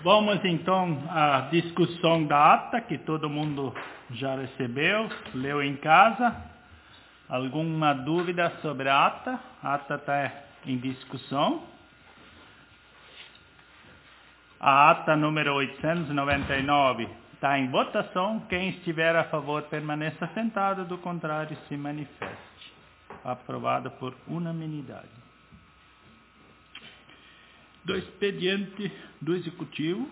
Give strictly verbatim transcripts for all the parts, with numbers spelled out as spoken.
Vamos então à discussão da ata, que todo mundo já recebeu, leu em casa. Alguma dúvida sobre a ata? A ata está em discussão. A ata número oitocentos e noventa e nove está em votação. Quem estiver a favor permaneça sentado, do contrário se manifeste. Aprovado por unanimidade. Do expediente do Executivo.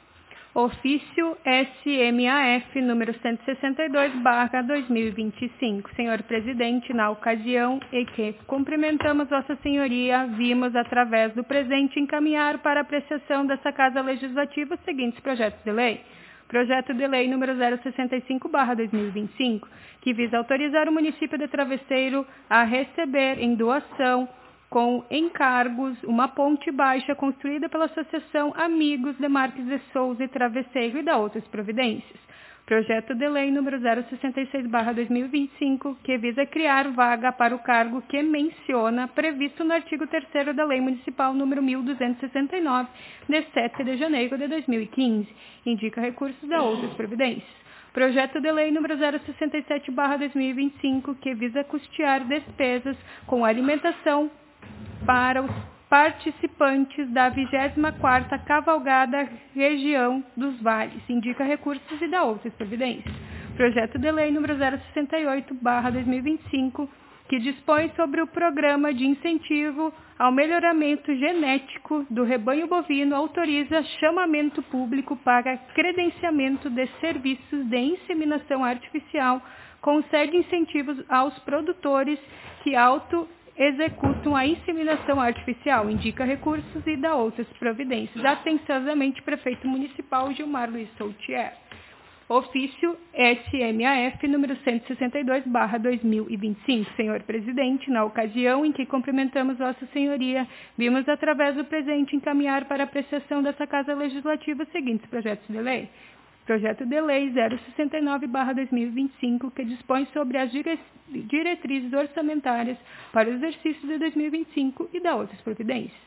Ofício S M A F número cento e sessenta e dois barra dois mil e vinte e cinco. Senhor Presidente, na ocasião em que cumprimentamos Vossa Senhoria, vimos através do presente encaminhar para apreciação dessa Casa Legislativa os seguintes projetos de lei. Projeto de lei número zero sessenta e cinco barra dois mil e vinte e cinco, que visa autorizar o município de Travesseiro a receber em doação com encargos uma ponte baixa construída pela Associação Amigos de Marques de Souza e Travesseiro e da outras providências. Projeto de lei número zero sessenta e seis barra dois mil e vinte e cinco, que visa criar vaga para o cargo que menciona, previsto no artigo terceiro da Lei Municipal número mil duzentos e sessenta e nove, de sete de janeiro de dois mil e quinze. Indica recursos da outras providências. Projeto de lei número zero sessenta e sete barra dois mil e vinte e cinco, que visa custear despesas com alimentação para os participantes da vigésima quarta Cavalgada Região dos Vales. Indica recursos e da outras providências. Projeto de lei número zero sessenta e oito barra dois mil e vinte e cinco, que dispõe sobre o programa de incentivo ao melhoramento genético do rebanho bovino, autoriza chamamento público para credenciamento de serviços de inseminação artificial, concede incentivos aos produtores que auto executam a inseminação artificial, indica recursos e dá outras providências. Atenciosamente, Prefeito Municipal Gilmar Luiz Soutier. Ofício S M A F número cento e sessenta e dois barra dois mil e vinte e cinco. Senhor Presidente, na ocasião em que cumprimentamos Vossa Senhoria, vimos através do presente encaminhar para apreciação dessa Casa Legislativa os seguintes projetos de lei. Projeto de lei zero sessenta e nove barra dois mil e vinte e cinco, que dispõe sobre as diretrizes orçamentárias para o exercício de dois mil e vinte e cinco e da outras providências.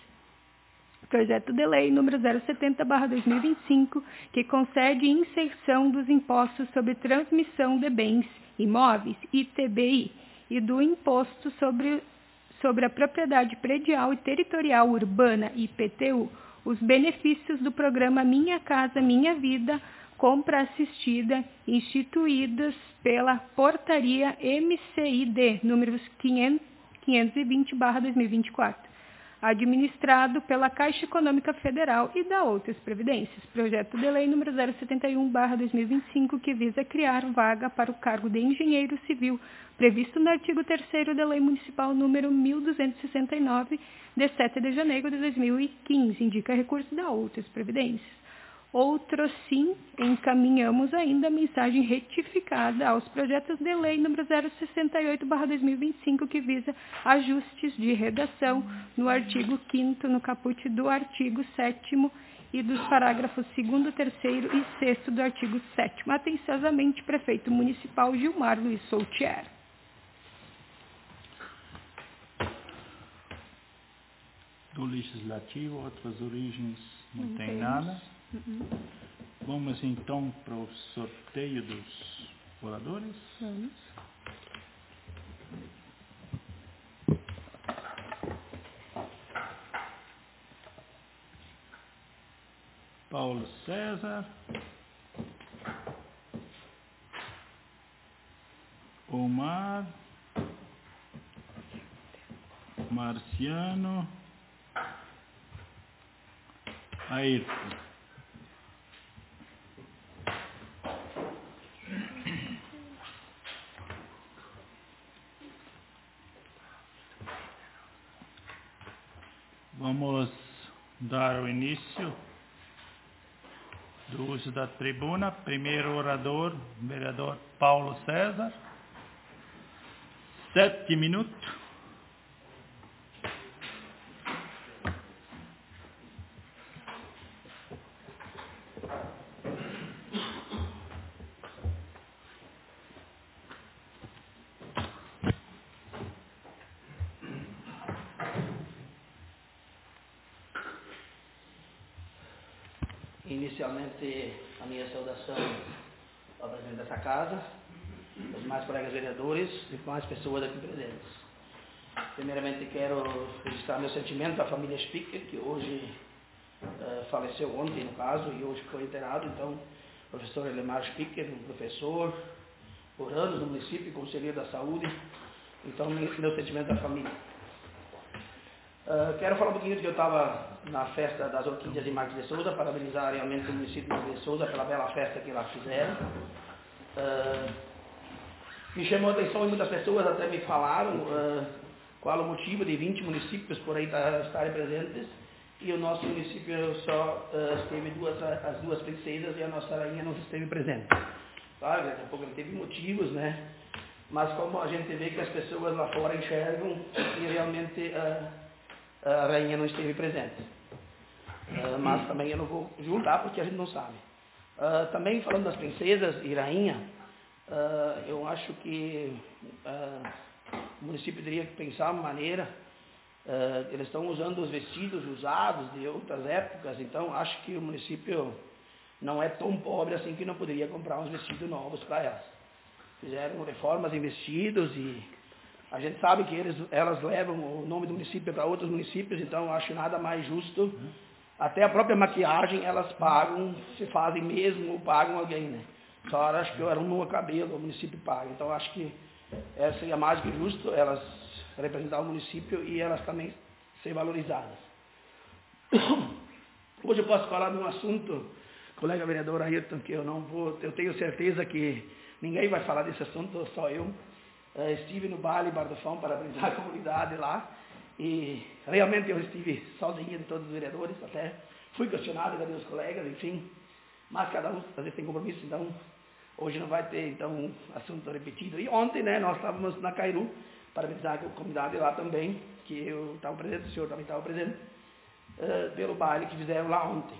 Projeto de lei número zero setenta barra dois mil e vinte e cinco, que concede inserção dos impostos sobre transmissão de bens imóveis, I T B I, e do imposto sobre, sobre a propriedade predial e territorial urbana, I P T U, os benefícios do programa Minha Casa Minha Vida, compra assistida, instituídas pela Portaria M C I D, números quinhentos e vinte barra dois mil e vinte e quatro, administrado pela Caixa Econômica Federal e da outras previdências. Projeto de lei número zero setenta e um barra dois mil e vinte e cinco, que visa criar vaga para o cargo de engenheiro civil, previsto no artigo terceiro da Lei Municipal número mil duzentos e sessenta e nove, de sete de janeiro de dois mil e quinze, indica recurso da outras previdências. Outro sim, encaminhamos ainda a mensagem retificada aos projetos de lei número zero sessenta e oito barra dois mil e vinte e cinco, que visa ajustes de redação no artigo quinto, no caput do artigo sétimo e dos parágrafos segundo, terceiro e sexto do artigo sétimo. Atenciosamente, Prefeito Municipal Gilmar Luiz Soutier. Do Legislativo, outras origens não, não tem temos. nada. Uhum. Vamos então para o sorteio dos oradores. Vamos. Paulo César. Omar. Marciano. Ayrton. Vamos dar o início do uso da tribuna. Primeiro orador, vereador Paulo César. Sete minutos. Inicialmente, a minha saudação ao presidente dessa casa, aos demais colegas vereadores e demais pessoas aqui presentes. Primeiramente, quero registrar meu sentimento à família Spicker, que hoje uh, faleceu ontem, no caso, e hoje foi enterrado. Então, o professor Elemar Spicker, um professor, por anos no município, conselheiro da saúde. Então, meu sentimento à família. Uh, quero falar um pouquinho de que eu estava na festa das Orquídeas de Marques de Souza, parabenizar realmente o município de Marques de Souza pela bela festa que lá fizeram. Uh, me chamou a atenção e muitas pessoas até me falaram uh, qual o motivo de vinte municípios por aí estarem presentes e o nosso município só uh, esteve duas, as duas princesas e a nossa rainha não esteve presente. Claro, daqui a pouco não teve motivos, né? Mas como a gente vê que as pessoas lá fora enxergam e realmente uh, a rainha não esteve presente. Uh, mas também eu não vou julgar porque a gente não sabe. Uh, também falando das princesas e rainha, uh, eu acho que uh, o município teria que pensar uma maneira, uh, eles estão usando os vestidos usados de outras épocas, então acho que o município não é tão pobre assim que não poderia comprar uns vestidos novos para elas. Fizeram reformas em vestidos e a gente sabe que eles, elas levam o nome do município para outros municípios, então eu acho nada mais justo. Até a própria maquiagem elas pagam, se fazem mesmo ou pagam alguém, né? Só acho que eu arrumo o cabelo, o município paga. Então acho que é, seria mais que justo elas representar o município e elas também ser valorizadas. Hoje eu posso falar de um assunto, colega vereador Ayrton, que eu não vou, eu tenho certeza que ninguém vai falar desse assunto, só eu. Uh, estive no baile Bar do Fão para apresentar a comunidade lá e realmente eu estive sozinho de todos os vereadores, até fui questionado cadê os colegas, enfim, mas cada um às vezes tem compromisso, então hoje não vai ter então um assunto repetido. E ontem, né, nós estávamos na Cairu para apresentar a comunidade lá também, que eu estava presente, o senhor também estava presente, uh, pelo baile que fizeram lá ontem.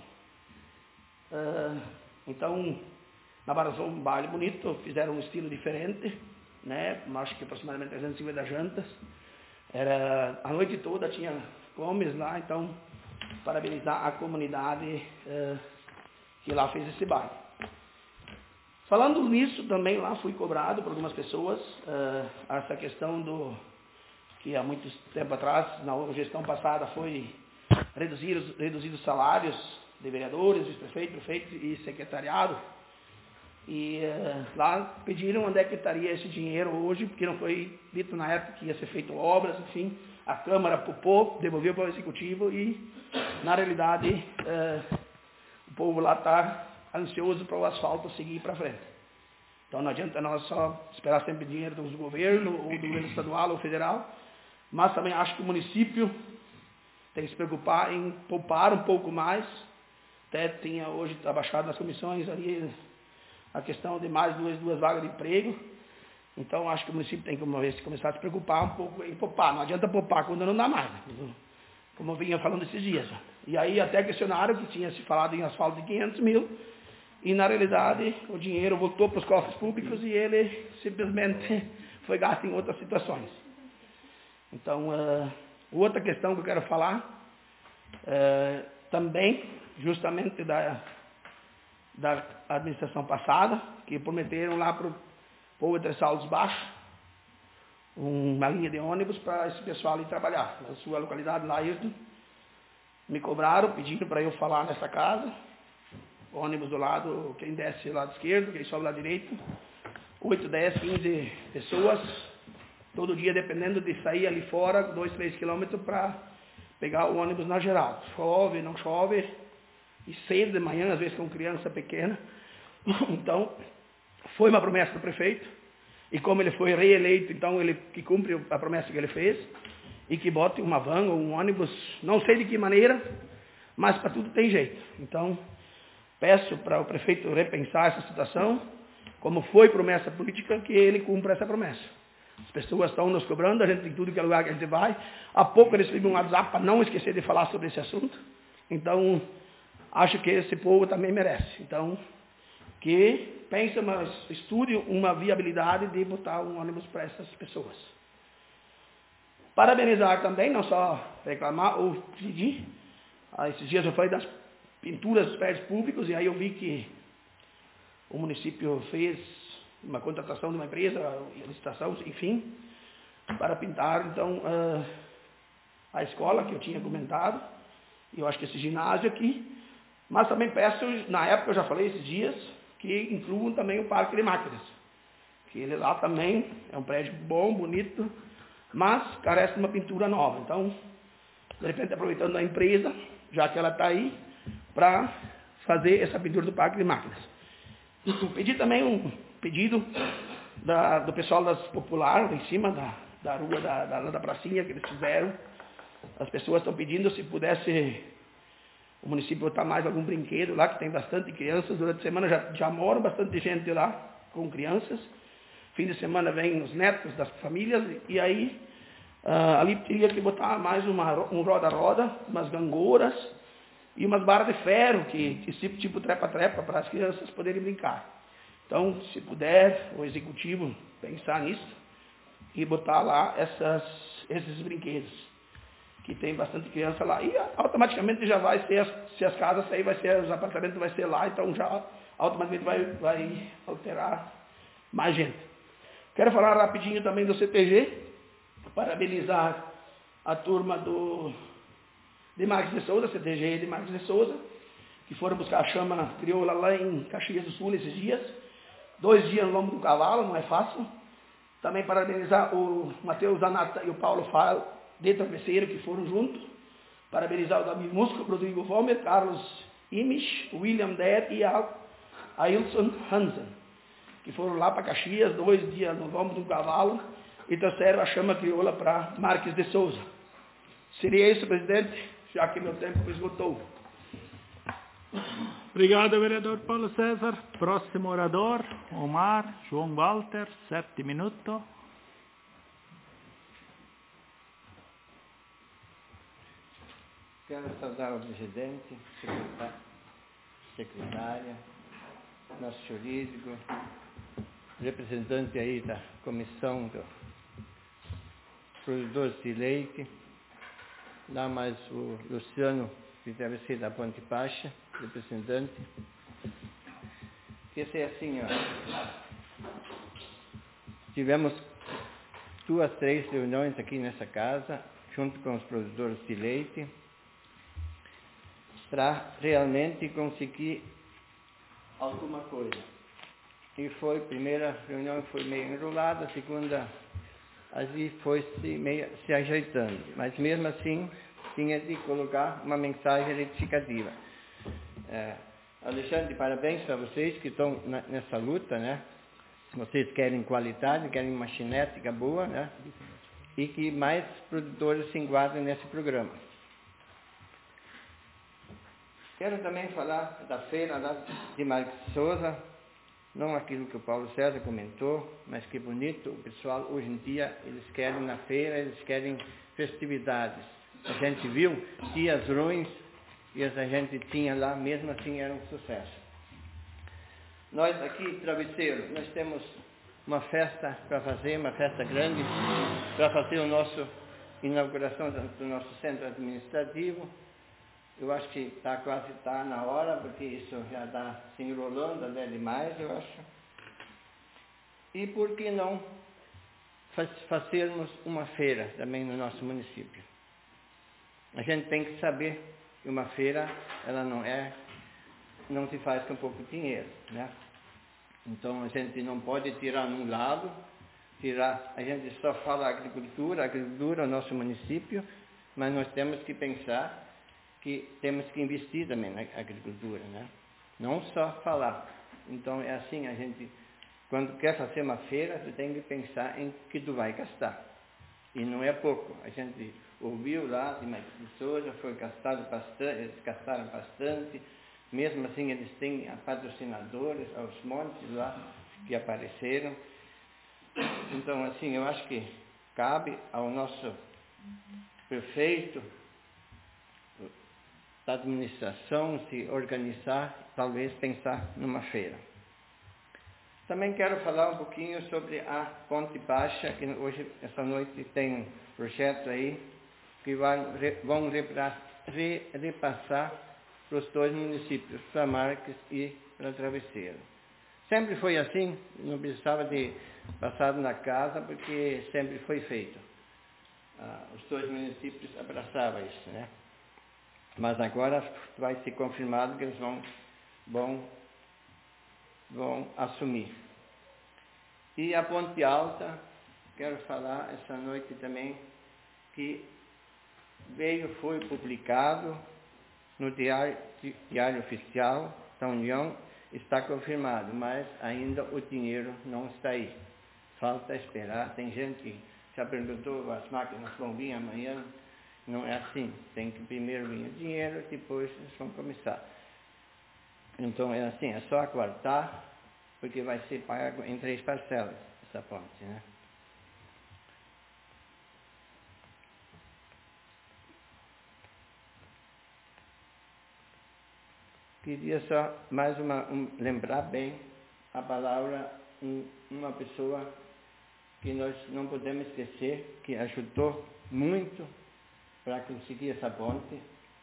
Uh, então, na Bar do Fão, um baile bonito, fizeram um estilo diferente, né? Acho que aproximadamente trezentas e cinquenta jantas. Era, a noite toda tinha comes lá, então parabenizar a comunidade uh, que lá fez esse baile. Falando nisso, também lá fui cobrado por algumas pessoas uh, essa questão do que há muito tempo atrás, na gestão passada, foi reduzir os, reduzir os salários de vereadores, vice-prefeito, prefeito e secretariado. E uh, lá pediram onde é que estaria esse dinheiro hoje, porque não foi dito na época que ia ser feito obras, enfim, a Câmara popou, devolveu para o Executivo e, na realidade, uh, o povo lá está ansioso para o asfalto seguir para frente. Então não adianta nós só esperar sempre dinheiro do governo, ou do governo estadual ou federal, mas também acho que o município tem que se preocupar em poupar um pouco mais. Até tinha hoje abaixado nas comissões ali a questão de mais duas, duas vagas de emprego. Então, acho que o município tem que uma vez começar a se preocupar um pouco em poupar. Não adianta poupar quando não dá mais, como eu vinha falando esses dias. E aí até questionaram que tinha se falado em asfalto de quinhentos mil, e na realidade o dinheiro voltou para os cofres públicos e ele simplesmente foi gasto em outras situações. Então, uh, outra questão que eu quero falar, uh, também, justamente da... da administração passada, que prometeram lá para o povo de Saldos Baixos uma linha de ônibus para esse pessoal ir trabalhar. Na sua localidade, lá, Ayrton, me cobraram, pediram para eu falar nessa casa, ônibus do lado, quem desce do lado esquerdo, quem sobe do lado direito, oito, dez, quinze pessoas, todo dia, dependendo de sair ali fora, dois, três quilômetros para pegar o ônibus na geral. Chove, não chove, e cedo de manhã, às vezes com criança pequena. Então, foi uma promessa do prefeito, e como ele foi reeleito, então ele que cumpre a promessa que ele fez, e que bote uma van ou um ônibus, não sei de que maneira, mas para tudo tem jeito. Então, peço para o prefeito repensar essa situação, como foi promessa política, que ele cumpra essa promessa. As pessoas estão nos cobrando, a gente em tudo que é lugar que a gente vai. Há pouco eles recebi um WhatsApp para não esquecer de falar sobre esse assunto. Então, acho que esse povo também merece. Então, que pense, mas estude uma viabilidade de botar um ônibus para essas pessoas. Parabenizar também, não só reclamar ou pedir. Ah, esses dias eu falei das pinturas dos prédios públicos, e aí eu vi que o município fez uma contratação de uma empresa, licitação, enfim, para pintar, então, uh, a escola que eu tinha comentado, e eu acho que esse ginásio aqui, mas também peço, na época eu já falei esses dias, que incluam também o Parque de Máquinas, que ele lá também é um prédio bom, bonito, mas carece de uma pintura nova. Então, de repente, aproveitando a empresa, já que ela está aí, para fazer essa pintura do Parque de Máquinas. Pedi também um pedido da, do pessoal das Popular, em cima da, da rua, da, da, da pracinha que eles fizeram. As pessoas estão pedindo se pudesse o município botar mais algum brinquedo lá, que tem bastante crianças. Durante a semana já, já mora bastante gente lá com crianças. Fim de semana vem os netos das famílias, e aí uh, ali teria que botar mais uma, um roda-roda, umas gangouras e umas barras de ferro, que, que tipo, tipo trepa-trepa, para as crianças poderem brincar. Então, se puder, o executivo pensar nisso e botar lá essas, esses brinquedos, que tem bastante criança lá. E automaticamente já vai ser, se as casas saírem, vai ser, os apartamentos vai ser lá, então já automaticamente vai, vai alterar mais gente. Quero falar rapidinho também do C T G, parabenizar a turma do, de Marques de Souza, C T G de Marques de Souza, que foram buscar a chama crioula lá em Caxias do Sul nesses dias. Dois dias no lombo do cavalo, não é fácil. Também parabenizar o Matheus Zanata e o Paulo Faro de Travesseiro, que foram juntos. Parabenizar o Davi Musco, o Rodrigo Vomer, Carlos Imisch, William Der e a Ailson Hansen, que foram lá para Caxias, dois dias no lombo do cavalo, e trouxeram a chama crioula para Marques de Souza. Seria isso, presidente, já que meu tempo esgotou. Obrigado, vereador Paulo César. Próximo orador, Omar João Walter, sete minutos. Quero saudar o presidente, secretária, secretária, nosso jurídico, representante aí da comissão dos produtores de leite, lá mais o Luciano, que deve ser da Ponte Baixa, representante. Esse é assim, ó. Tivemos duas, três reuniões aqui nessa casa, junto com os produtores de leite, para realmente conseguir alguma coisa. E foi, a primeira reunião foi meio enrolada, a segunda, assim foi se, meio, se ajeitando. Mas mesmo assim, tinha de colocar uma mensagem retificativa. É, Alexandre, parabéns para vocês que estão na, nessa luta, né? Vocês querem qualidade, querem uma cinética boa, né? E que mais produtores se enquadrem nesse programa. Quero também falar da feira lá de Marques de Souza, não aquilo que o Paulo César comentou, mas que bonito, o pessoal hoje em dia, eles querem na feira, eles querem festividades. A gente viu dias ruins e a gente tinha lá, mesmo assim era um sucesso. Nós aqui, Travesseiro, nós temos uma festa para fazer, uma festa grande, para fazer a nossa inauguração do nosso centro administrativo. Eu acho que está quase tá na hora, porque isso já está se enrolando até demais, eu acho. E por que não faz, fazermos uma feira também no nosso município? A gente tem que saber que uma feira, ela não é, não se faz com pouco dinheiro, né? Então a gente não pode tirar num lado, tirar, a gente só fala agricultura, agricultura é o nosso município, mas nós temos que pensar que temos que investir também na agricultura, né? Não só falar. Então é assim, a gente, quando quer fazer uma feira, você tem que pensar em que tu vai gastar. E não é pouco. A gente ouviu lá de Marques de Souza, foi gastado bastante, eles gastaram bastante. Mesmo assim, eles têm patrocinadores aos montes lá que apareceram. Então, assim, eu acho que cabe ao nosso prefeito da administração se organizar, talvez pensar numa feira. Também quero falar um pouquinho sobre a Ponte Baixa, que hoje, essa noite, tem um projeto aí que vai, vão repra, re, repassar para os dois municípios, para Marques e para Travesseiro. Sempre foi assim, não precisava de passar na casa, porque sempre foi feito. Ah, os dois municípios abraçavam isso, né? Mas agora vai ser confirmado que eles vão, vão, vão assumir. E a Ponte Alta, quero falar essa noite também, que veio, foi publicado no Diário, Diário Oficial da União, está confirmado, mas ainda o dinheiro não está aí. Falta esperar. Tem gente que já perguntou, as máquinas vão vir amanhã. Não é assim. Tem que primeiro vir o dinheiro, depois eles vão começar. Então é assim, é só aguardar, porque vai ser pago em três parcelas essa ponte, né? Queria só mais uma, um, lembrar bem a palavra, um, uma pessoa que nós não podemos esquecer, que ajudou muito para conseguir essa ponte,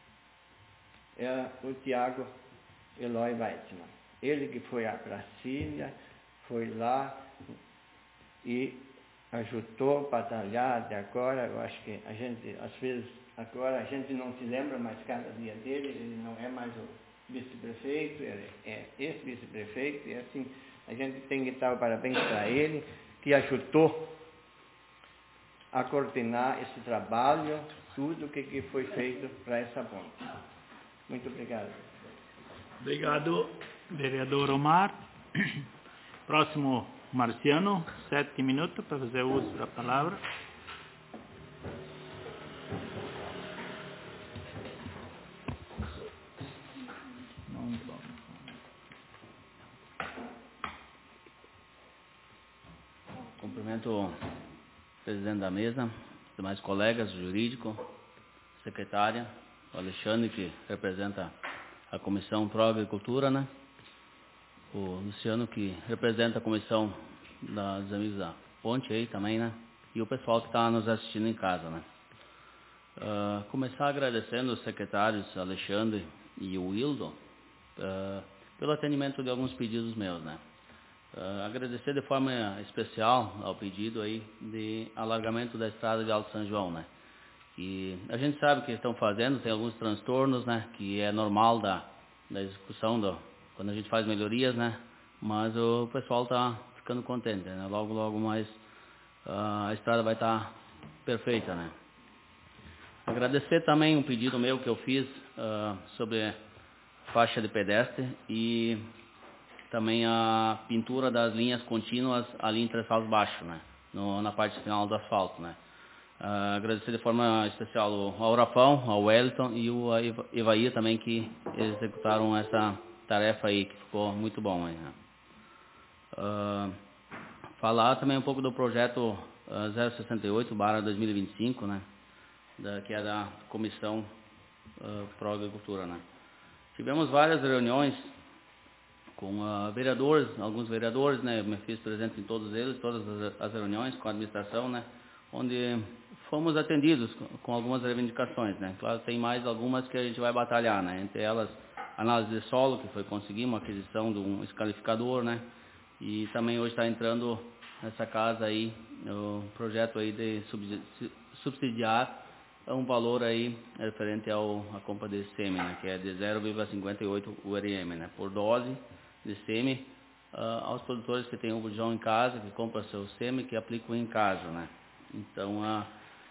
é o Tiago Eloy Weizmann. Ele que foi a Brasília, foi lá e ajudou a batalhar até agora. Eu acho que a gente, às vezes, agora a gente não se lembra mais cada dia dele, ele não é mais o vice-prefeito, ele é ex-vice-prefeito, e assim, a gente tem que dar parabéns para ele, que ajudou a coordenar esse trabalho, tudo o que, que foi feito para essa ponte. Muito obrigado. Obrigado, vereador Omar. Próximo, Marciano, sete minutos para fazer uso da palavra. Cumprimento o presidente da mesa, os demais colegas, o jurídico, secretária, o Alexandre, que representa a Comissão Pro Agricultura, né? O Luciano, que representa a Comissão dos Amigos da Ponte aí também, né? E o pessoal que está nos assistindo em casa, né? Uh, começar agradecendo os secretários Alexandre e o Wildo uh, pelo atendimento de alguns pedidos meus, né? Uh, agradecer de forma especial ao pedido aí de alargamento da estrada de Alto São João, né? E a gente sabe que estão fazendo, tem alguns transtornos, né? Que é normal da, da execução, do, quando a gente faz melhorias, né? Mas o pessoal está ficando contente, né? Logo, logo mais uh, a estrada vai estar tá perfeita, né? Agradecer também um pedido meu que eu fiz uh, sobre faixa de pedestre e também a pintura das linhas contínuas ali em Tressal Baixo, né? No, na parte final do asfalto, né? Uh, agradecer de forma especial ao Aurapão, ao Wellington e o Evair também, que executaram essa tarefa aí, que ficou muito bom aí, né? Uh, falar também um pouco do projeto uh, zero sessenta e oito barra dois mil e vinte e cinco, né? Da, que é da Comissão uh, Pro Agricultura, né? Tivemos várias reuniões com uh, vereadores, alguns vereadores, né? Eu me fiz presente em todos eles, todas as, as reuniões com a administração, né? Onde fomos atendidos com, com algumas reivindicações, né? Claro, tem mais algumas que a gente vai batalhar, né? Entre elas, análise de solo, que foi conseguir uma aquisição de um escalificador, né? E também hoje está entrando nessa casa aí, o projeto aí de subsidiar um valor aí referente ao, à compra de sêmen, né? Que é de zero vírgula cinquenta e oito U R M, né? Por dose de sêmen uh, aos produtores que têm o bujão em casa, que compram seu sêmen, que aplicam em casa, né? Então, uh,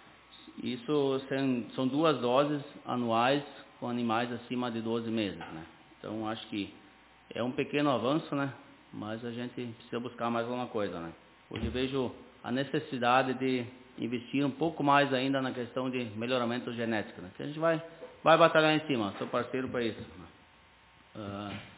isso são, são duas doses anuais com animais acima de doze meses, né? Então, acho que é um pequeno avanço, né? Mas a gente precisa buscar mais alguma coisa, né? Hoje vejo a necessidade de investir um pouco mais ainda na questão de melhoramento genético, né? Que a gente vai, vai batalhar em cima, sou parceiro para isso. Uh,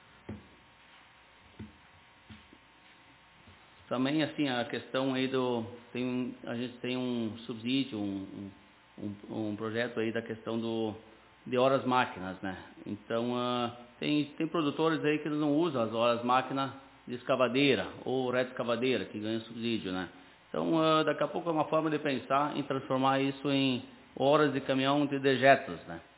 Também, assim, a questão aí do... Tem, a gente tem um subsídio, um, um, um projeto aí da questão do, de horas máquinas, né? Então, uh, tem, tem produtores aí que não usam as horas máquinas de escavadeira ou retroescavadeira, que ganham subsídio, né? Então, uh, daqui a pouco é uma forma de pensar em transformar isso em horas de caminhão de dejetos, né?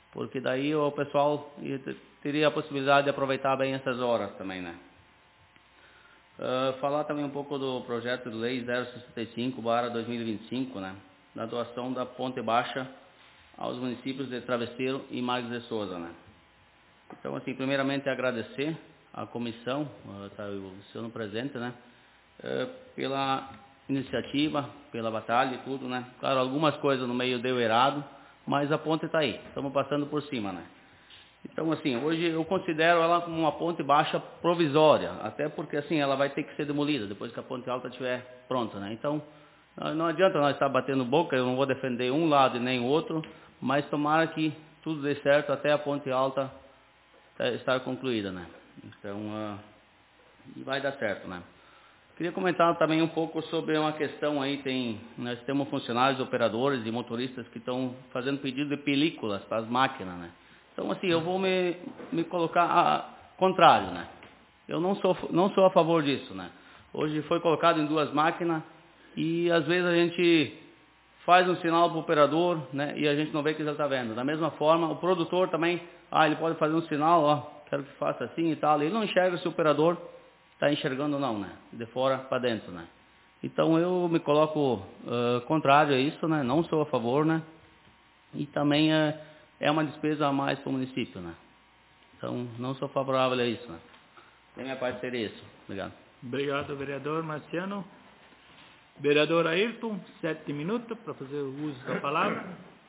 porque daí o pessoal teria a possibilidade de aproveitar bem essas horas também, né? Uh, falar também um pouco do projeto de lei zero sessenta e cinco barra dois mil e vinte e cinco, né? Da doação da Ponte Baixa aos municípios de Travesseiro e Marques de Souza, né? Então, assim, primeiramente agradecer à comissão, está uh, o Luciano presente, né? Uh, pela iniciativa, pela batalha e tudo, né? Claro, algumas coisas no meio deu errado, mas a ponte está aí, estamos passando por cima, né? Então, assim, hoje eu considero ela como uma ponte baixa provisória, até porque, assim, ela vai ter que ser demolida depois que a ponte alta estiver pronta, né? Então, não adianta nós estar batendo boca, eu não vou defender um lado e nem o outro, mas tomara que tudo dê certo até a ponte alta estar concluída, né? Então, uh, e vai dar certo, né? Queria comentar também um pouco sobre uma questão aí, tem, nós temos funcionários, operadores e motoristas que estão fazendo pedido de películas para as máquinas, né? Então, assim, eu vou me, me colocar a, contrário, né? Eu não sou, não sou a favor disso, né? Hoje foi colocado em duas máquinas e, às vezes, a gente faz um sinal para o operador, né? E a gente não vê que ele está vendo. Da mesma forma, o produtor também, ah, ele pode fazer um sinal, ó, quero que faça assim e tal. Ele não enxerga se o operador está enxergando ou não, né? De fora para dentro, né? Então, eu me coloco uh, contrário a isso, né? Não sou a favor, né? E também... Uh, é uma despesa a mais para o município, né? Então, não sou favorável a isso, né? Da minha parte seria isso. Obrigado. Obrigado, vereador Marciano. Vereador Ayrton, sete minutos para fazer o uso da palavra.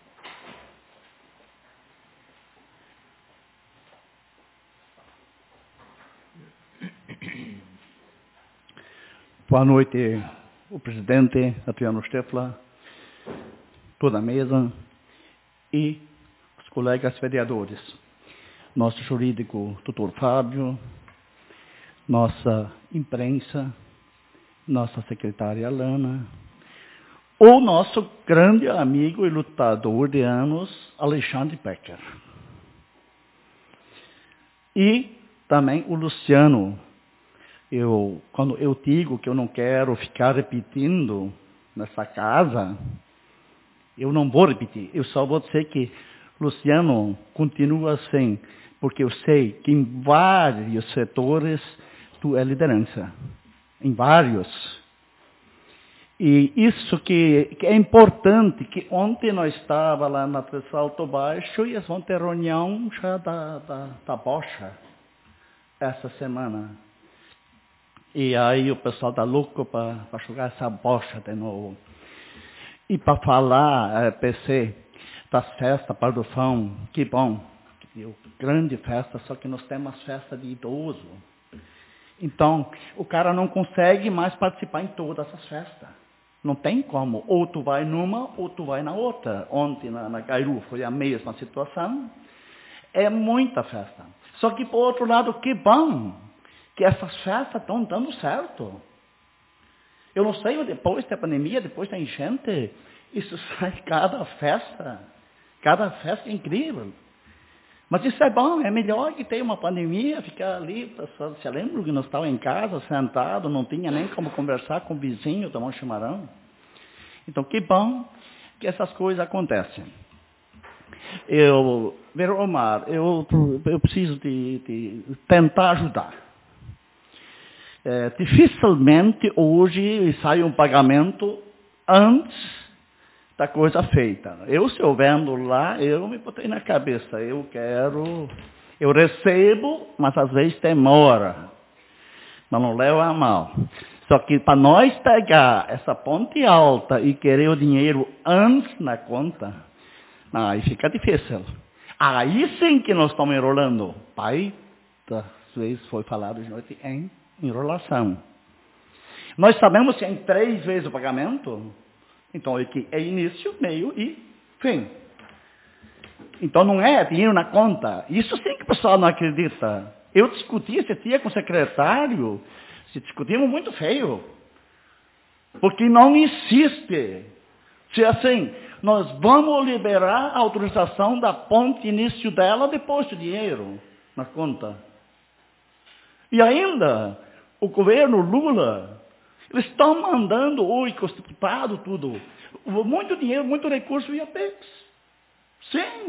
Boa noite, o presidente, Adriano Steffler, toda a mesa e colegas vereadores, nosso jurídico doutor Fábio, nossa imprensa, nossa secretária Alana, o nosso grande amigo e lutador de anos, Alexandre Becker. E também o Luciano. Eu, quando eu digo que eu não quero ficar repetindo nessa casa, eu não vou repetir, eu só vou dizer que Luciano continua assim, porque eu sei que em vários setores tu é liderança. Em vários. E isso que, que é importante, que ontem nós estávamos lá na Três Alto Baixo e vão ter reunião já da, da, da Bocha essa semana. E aí o pessoal está louco para jogar essa Bocha de novo. E para falar, é, P C, das festas, Pardufão, que bom, grande festa, só que nós temos festa de idoso. Então, o cara não consegue mais participar em todas as festas. Não tem como, ou tu vai numa, ou tu vai na outra. Ontem, na, na Gairu, foi a mesma situação. É muita festa. Só que, por outro lado, que bom que essas festas estão dando certo. Eu não sei, depois da pandemia, depois da enchente, isso sai cada festa. Cada festa é incrível. Mas isso é bom, é melhor que ter uma pandemia, ficar ali, pessoal, se lembra que nós estávamos em casa, sentados, não tinha nem como conversar com o vizinho, tomar um chimarrão. Então, que bom que essas coisas acontecem. Eu, Omar, eu, eu preciso de, de tentar ajudar. É, dificilmente hoje sai um pagamento antes da coisa feita. Eu, se eu vendo lá, eu me botei na cabeça. Eu quero, eu recebo, mas às vezes demora. Mas não leva a mal. Só que para nós pegar essa ponte alta e querer o dinheiro antes na conta, aí fica difícil. Aí sim que nós estamos enrolando. Pai, às vezes foi falado de noite em enrolação. Nós sabemos que é em três vezes o pagamento. Então, aqui é início, meio e fim. Então, não é dinheiro na conta. Isso sim que o pessoal não acredita. Eu discuti esse dia com o secretário, se discutimos muito feio. Porque não existe. Se assim, nós vamos liberar a autorização da ponte início dela depois do dinheiro na conta. E ainda, o governo Lula... Eles estão mandando hoje com os deputados, tudo. Muito dinheiro, muito recurso via P I X. Sim.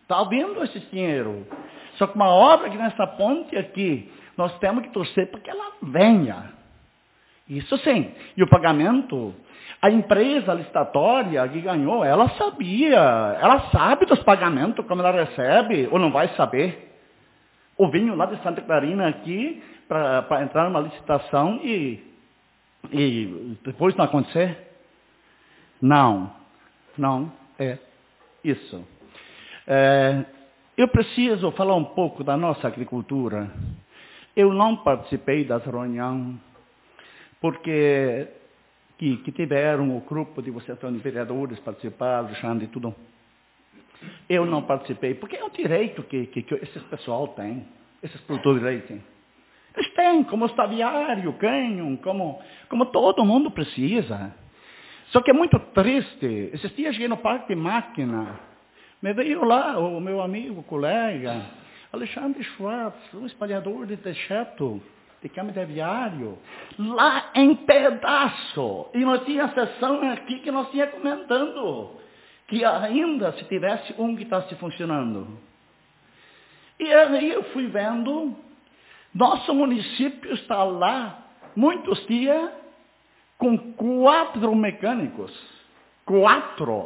Está havendo esse dinheiro. Só que uma obra que nessa ponte aqui, nós temos que torcer para que ela venha. Isso sim. E o pagamento, a empresa licitatória que ganhou, ela sabia, ela sabe dos pagamentos, como ela recebe, ou não vai saber. Ou vinho lá de Santa Catarina aqui, para entrar numa licitação e, e depois não acontecer? Não, não é isso. É, eu preciso falar um pouco da nossa agricultura. Eu não participei das reuniões, porque que, que tiveram o grupo de vocês, de vereadores, participaram, Alexandre e tudo. Eu não participei, porque é um direito que, que, que esses pessoal têm, esses produtores de leite. Eles têm, como estaviário, canhão, como, como todo mundo precisa. Só que é muito triste. Esses dias cheguei no parque de máquina, me veio lá o meu amigo, colega, Alexandre Schwartz, um espalhador de dejeto, de câmbio de aviário, lá em pedaço. E nós tínhamos a sessão aqui que nós tínhamos comentando, que ainda se tivesse um que está se funcionando. E aí eu fui vendo, nosso município está lá, muitos dias, com quatro mecânicos. Quatro.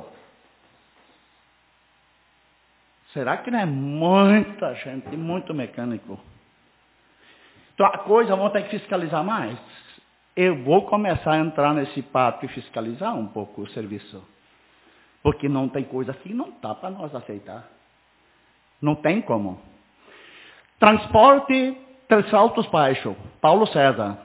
Será que não é muita gente, muito mecânico? Então a coisa, vamos ter que fiscalizar mais. Eu vou começar a entrar nesse papo e fiscalizar um pouco o serviço. Porque não tem coisa que não dá para nós aceitar. Não tem como. Transporte, Três Saltos Baixo, Paulo César.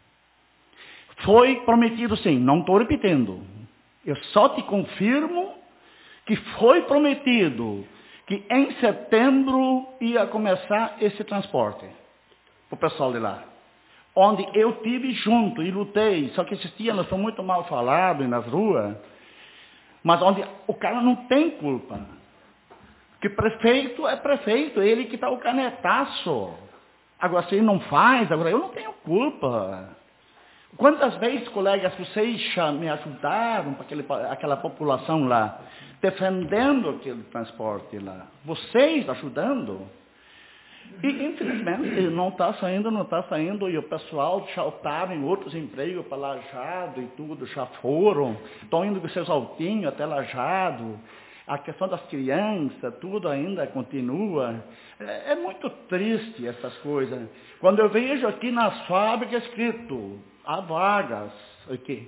Foi prometido sim, não estou repetindo. Eu só te confirmo que foi prometido que em setembro ia começar esse transporte. O pessoal de lá. Onde eu tive junto e lutei, só que esses dias nós fomos muito mal falados nas ruas, mas onde o cara não tem culpa. Que prefeito é prefeito, ele que está o canetaço. Agora, se ele não faz, agora eu não tenho culpa. Quantas vezes, colegas, vocês me ajudaram para aquele, aquela população lá, defendendo aquele transporte lá? Vocês ajudando? E, infelizmente, não está saindo, não está saindo, e o pessoal já optaram em outros empregos para Lajado e tudo, já foram, estão indo com seus altinhos até Lajado. A questão das crianças, tudo ainda continua. É, é muito triste essas coisas. Quando eu vejo aqui nas fábricas escrito, há vagas aqui.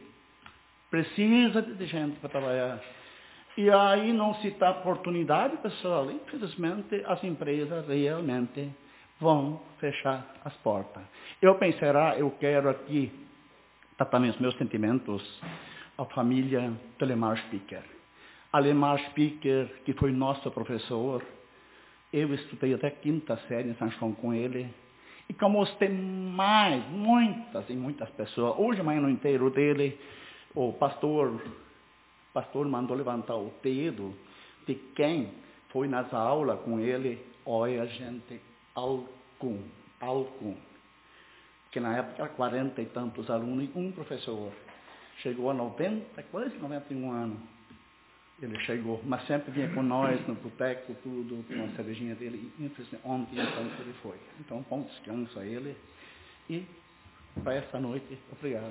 Precisa de gente para trabalhar. E aí não se dá oportunidade, pessoal. Infelizmente, as empresas realmente vão fechar as portas. Eu pensará, eu quero aqui, tá também os meus sentimentos, à família Telemar Speaker. Alemar Speaker, que foi nosso professor, eu estudei até quinta série em São João com ele, e como os tem mais, muitas e muitas pessoas, hoje amanhã no inteiro dele, o pastor, pastor mandou levantar o dedo de quem foi nas aulas com ele, olha gente, algum, algum, que na época era quarenta e tantos alunos e um professor, chegou a noventa, quase noventa e um anos. Ele chegou, mas sempre vinha com nós no boteco, tudo, com a cervejinha dele. E infelizmente, ontem, então, ele foi. Então, bom descanso a ele. E, para essa noite, obrigado.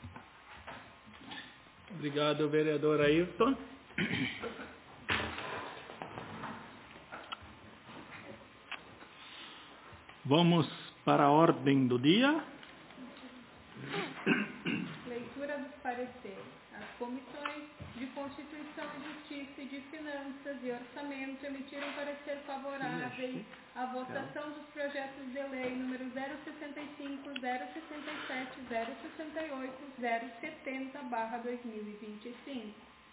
Obrigado, vereador Ayrton. Vamos para a ordem do dia. Leitura dos pareceres. As comissões de Constituição, Justiça e de Finanças e Orçamento emitiram parecer favorável à votação dos projetos de lei número zero sessenta e cinco, zero sessenta e sete, zero sessenta e oito, zero setenta barra dois mil e vinte e cinco.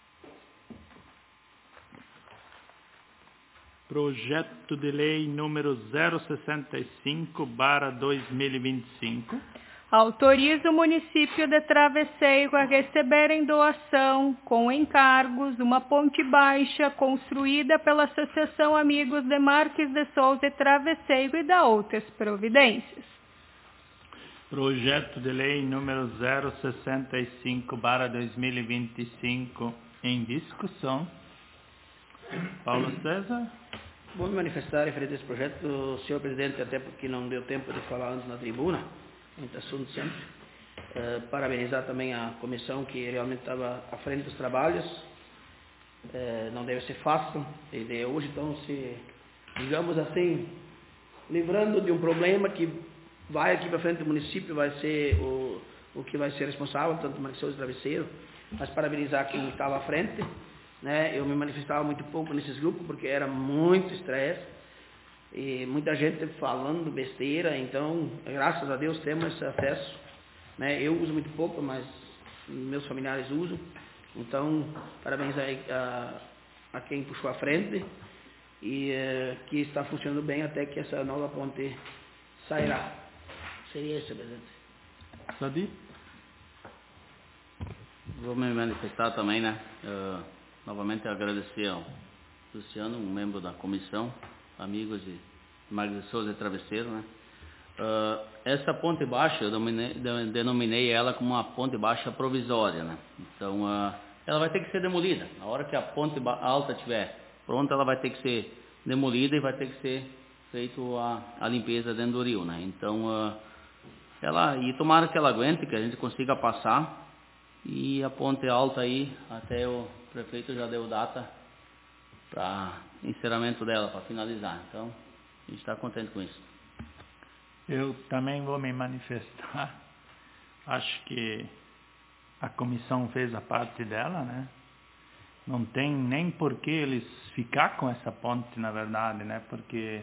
Projeto de lei número zero sessenta e cinco barra dois mil e vinte e cinco. Autoriza o município de Travesseiro a receber em doação, com encargos, uma ponte baixa construída pela Associação Amigos de Marques de Souza e Travesseiro e da outras providências. Projeto de lei número zero sessenta e cinco barra dois mil e vinte e cinco em discussão. Paulo César. Vou me manifestar referente a esse projeto, senhor presidente, até porque não deu tempo de falar antes na tribuna, muito assunto sempre. Uh, parabenizar também a comissão que realmente estava à frente dos trabalhos. Uh, não deve ser fácil, e de hoje estão se, digamos assim, livrando de um problema que vai aqui para frente do município, vai ser o, o que vai ser responsável, tanto Marques Souza e Travesseiro, mas parabenizar quem estava à frente. Né? Eu me manifestava muito pouco nesses grupos, porque era muito estresse, e muita gente falando besteira, então, graças a Deus, temos esse acesso. Né? Eu uso muito pouco, mas meus familiares usam, então, parabéns a, a, a quem puxou à frente, e uh, que está funcionando bem até que essa nova ponte sairá. Seria isso, presidente. Sadi? Vou me manifestar também, né? Uh, novamente agradecer ao Luciano, um membro da comissão, amigos de Marques Souza e Travesseiro, né? Uh, essa ponte baixa, eu denominei, denominei ela como uma ponte baixa provisória, né? Então, uh, ela vai ter que ser demolida. Na hora que a ponte alta estiver pronta, ela vai ter que ser demolida e vai ter que ser feito a, a limpeza dentro do rio, né? Então, uh, ela, e tomara que ela aguente, que a gente consiga passar, e a ponte alta aí, até o prefeito já deu data para encerramento dela, para finalizar. Então, a gente está contente com isso. Eu também vou me manifestar. Acho que a comissão fez a parte dela, né? Não tem nem por que eles ficar com essa ponte, na verdade, né? Porque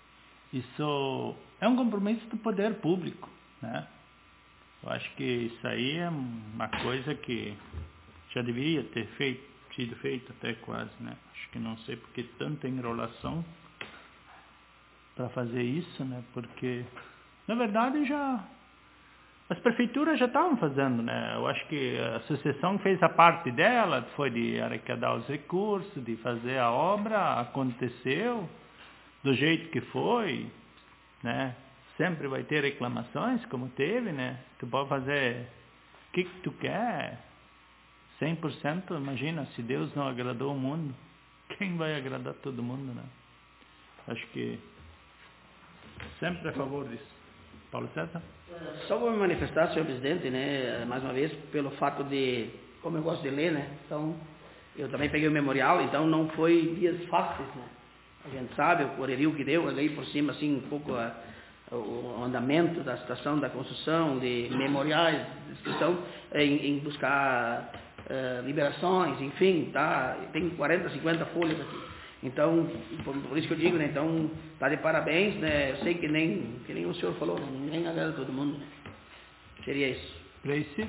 isso é um compromisso do poder público, né? Eu acho que isso aí é uma coisa que já deveria ter feito, sido feito até quase, né? Acho que não sei por que tanta enrolação para fazer isso, né? Porque, na verdade, já as prefeituras já estavam fazendo, né? Eu acho que a associação fez a parte dela, foi de arrecadar os recursos, de fazer a obra, aconteceu do jeito que foi, né? Sempre vai ter reclamações, como teve, né? Tu pode fazer o que, que tu quer, cem por cento, imagina, se Deus não agradou o mundo, quem vai agradar todo mundo, né? Acho que sempre a favor disso. Paulo César? Só vou me manifestar, senhor presidente, né, mais uma vez, pelo fato de, como eu gosto de ler, né, então, eu também peguei o memorial, então não foi dias fáceis, né, a gente sabe o correrio que deu, ali por cima, assim, um pouco a, o andamento da situação da construção, de memoriais, descrição, em, em buscar uh, liberações, enfim, tá, tem quarenta, cinquenta folhas aqui. Então, por, por isso que eu digo, né, então, tá de parabéns, né, eu sei que nem, que nem o senhor falou, ninguém agrada todo mundo, né, seria isso. Gracie?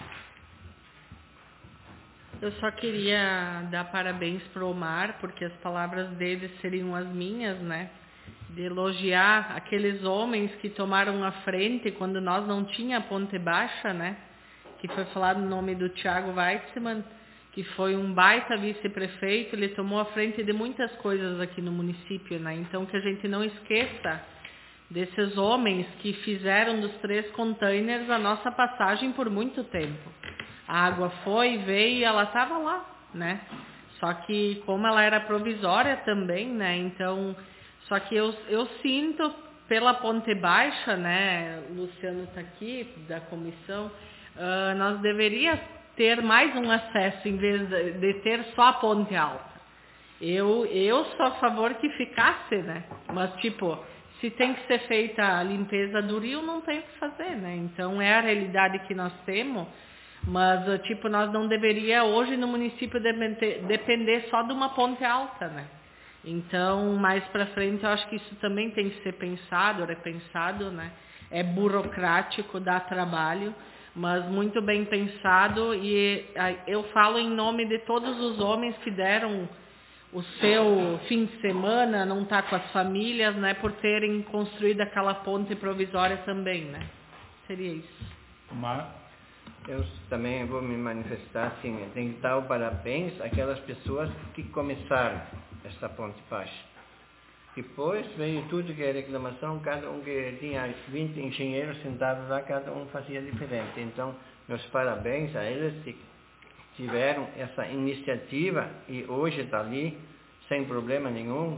Eu só queria dar parabéns pro Omar, porque as palavras dele seriam as minhas, né, de elogiar aqueles homens que tomaram a frente quando nós não tinha a Ponte Baixa, né, que foi falado no nome do Thiago Weitzman, que foi um baita vice-prefeito, ele tomou a frente de muitas coisas aqui no município, né? Então, que a gente não esqueça desses homens que fizeram dos três containers a nossa passagem por muito tempo. A água foi, veio e ela estava lá, né? Só que como ela era provisória também, né? Então, só que eu, eu sinto pela Ponte Baixa, né? O Luciano está aqui, da comissão, uh, nós deveríamos ter mais um acesso em vez de, de ter só a ponte alta. Eu, eu sou a favor que ficasse, né? Mas, tipo, se tem que ser feita a limpeza do rio, não tem o que fazer, né? Então, é a realidade que nós temos, mas, tipo, nós não deveria hoje no município depender, depender só de uma ponte alta, né? Então, mais para frente, eu acho que isso também tem que ser pensado, repensado, né? É burocrático, dá trabalho, mas muito bem pensado, e eu falo em nome de todos os homens que deram o seu fim de semana, não tá com as famílias, né, por terem construído aquela ponte provisória também, né? Seria isso. Omar? Eu também vou me manifestar, assim, tem que dar o parabéns àquelas pessoas que começaram esta ponte baixa. Depois veio tudo que é reclamação, cada um que tinha vinte engenheiros sentados lá, cada um fazia diferente. Então, meus parabéns a eles que tiveram essa iniciativa e hoje está ali, sem problema nenhum.